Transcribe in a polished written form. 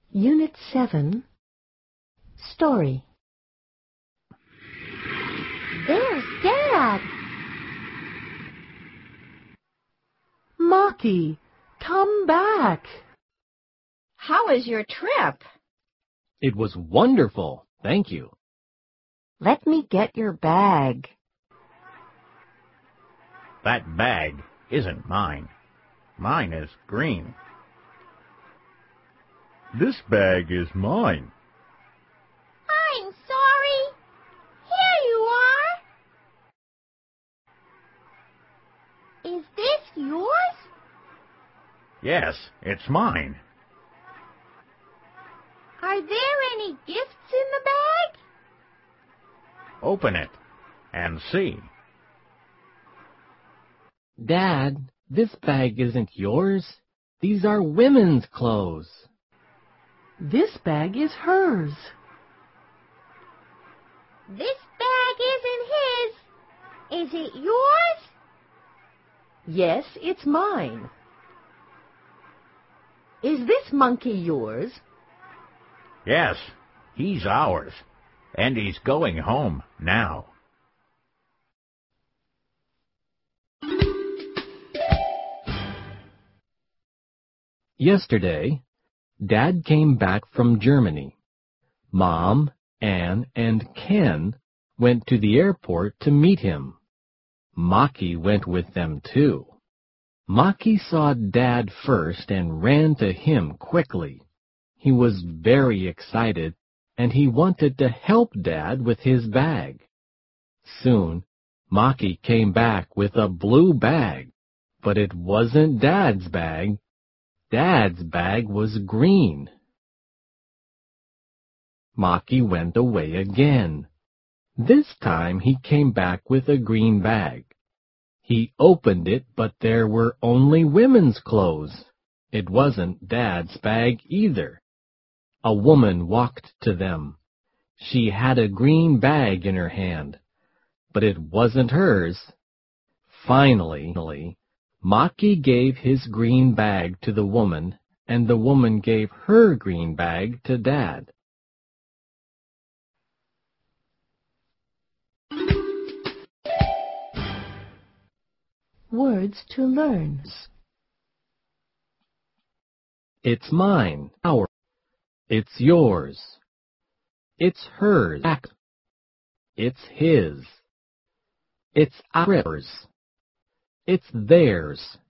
Unit 7, Story. There's Dad! Mocky, come back! How was your trip? It was wonderful, thank you. Let me get your bag. That bag isn't mine. Mine is green. This bag is mine. I'm sorry. Here you are. Is this yours? Yes, it's mine. Are there any gifts in the bag? Open it and see. Dad, this bag isn't yours. These are women's clothes. This bag is hers. This bag isn't his. Is it yours? Yes, it's mine. Is this monkey yours? Yes, he's ours. And he's going home now. Yesterday, Dad came back from Germany. Mom, Anne, and Ken went to the airport to meet him. Mocky went with them too. Mocky saw Dad first and ran to him quickly. He was very excited, and he wanted to help Dad with his bag. Soon, Mocky came back with a blue bag, but it wasn't Dad's bag. Dad's bag was green. Mocky went away again. This time he came back with a green bag. He opened it, but there were only women's clothes. It wasn't Dad's bag either. A woman walked to them. She had a green bag in her hand, but it wasn't hers. Finally, Mocky gave his green bag to the woman, and the woman gave her green bag to Dad. Words to learn. It's mine, our. It's yours. It's hers. It's his. It's ours. It's theirs.